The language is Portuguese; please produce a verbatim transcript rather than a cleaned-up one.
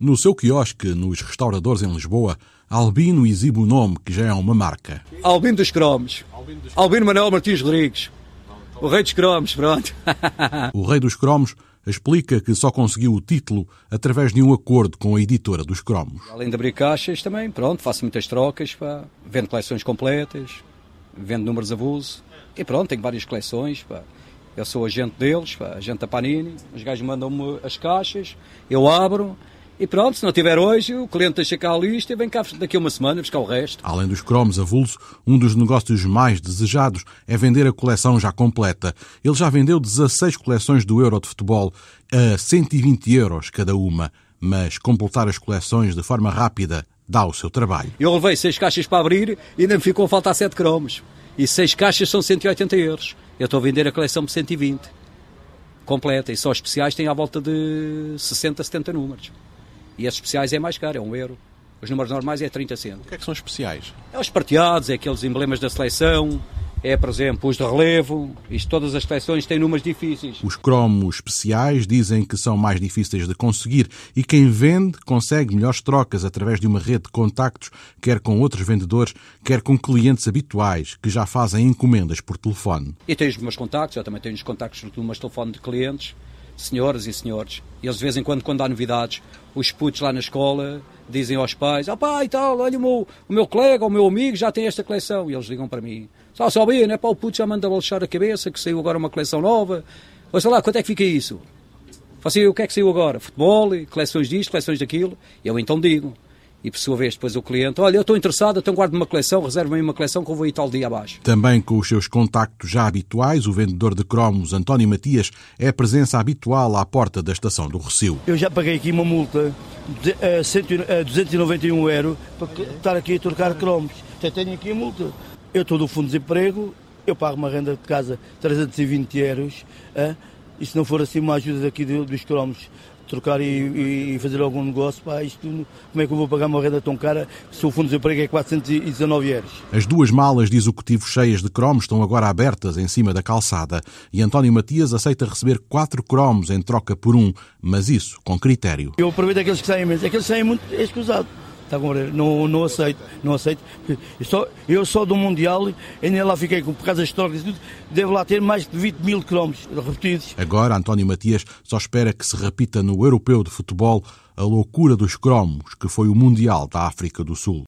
No seu quiosque, nos restauradores em Lisboa, Albino exibe o nome que já é uma marca. Albino dos Cromos. Albino Manuel Martins Rodrigues. O rei dos cromos, pronto. O rei dos cromos explica que só conseguiu o título através de um acordo com a editora dos cromos. Além de abrir caixas também, pronto, faço muitas trocas, pá. Vendo coleções completas, vendo números avulso. E pronto, tenho várias coleções, pá. Eu sou agente deles, pá, agente da Panini. Os gajos mandam-me as caixas, eu abro. E pronto, se não tiver hoje, o cliente deixa cá a lista e vem cá daqui a uma semana buscar o resto. Além dos cromos avulso, um dos negócios mais desejados é vender a coleção já completa. Ele já vendeu dezasseis coleções do Euro de futebol a cento e vinte euros cada uma. Mas completar as coleções de forma rápida dá o seu trabalho. Eu levei seis caixas para abrir e ainda me ficou a faltar sete cromos. E seis caixas são cento e oitenta euros. Eu estou a vender a coleção por cento e vinte. Completa. E só especiais têm à volta de sessenta, setenta números. E as especiais é mais caro, é um euro. Os números normais é trinta centos. O que é que são especiais? É os prateados, é aqueles emblemas da seleção, é, por exemplo, os de relevo. Isto, todas as coleções têm números difíceis. Os cromos especiais dizem que são mais difíceis de conseguir e quem vende consegue melhores trocas através de uma rede de contactos, quer com outros vendedores, quer com clientes habituais que já fazem encomendas por telefone. E tenho os meus contactos, eu também tenho os contactos dos meus telefones de clientes, senhoras e senhores. E eles de vez em quando, quando há novidades, os putos lá na escola dizem aos pais: ó pai e tal, olha o meu, o meu colega, o meu amigo já tem esta coleção. E eles ligam para mim: só sabia, não é? Pá, o puto já manda baixar a cabeça que saiu agora uma coleção nova. Ou sei lá, quanto é que fica isso? Assim, o que é que saiu agora? Futebol, coleções disto, coleções daquilo. E eu então digo. E por sua vez depois o cliente: olha, eu estou interessado, então guardo uma coleção, reserva-me uma coleção que eu vou ir tal dia abaixo. Também com os seus contactos já habituais, o vendedor de cromos António Matias é a presença habitual à porta da estação do Rossio. Eu já paguei aqui uma multa de uh, duzentos e noventa e um euros para estar aqui a trocar cromos. Até tenho aqui a multa. Eu estou do fundo de desemprego, eu pago uma renda de casa trezentos e vinte euros. Uh, e se não for assim uma ajuda daqui dos cromos, trocar e, e fazer algum negócio, pá, isto, como é que eu vou pagar uma renda tão cara se o fundo de desemprego é quatrocentos e dezanove euros? As duas malas de executivo cheias de cromos estão agora abertas em cima da calçada e António Matias aceita receber quatro cromos em troca por um, mas isso com critério. Eu aproveito aqueles que saem menos, aqueles que saem muito escusados. Está com não, não aceito, não aceito. Eu só, eu só do Mundial, ainda lá fiquei com por causa das trocas e tudo, devo lá ter mais de vinte mil cromos repetidos. Agora, António Matias só espera que se repita no Europeu de Futebol a loucura dos cromos, que foi o Mundial da África do Sul.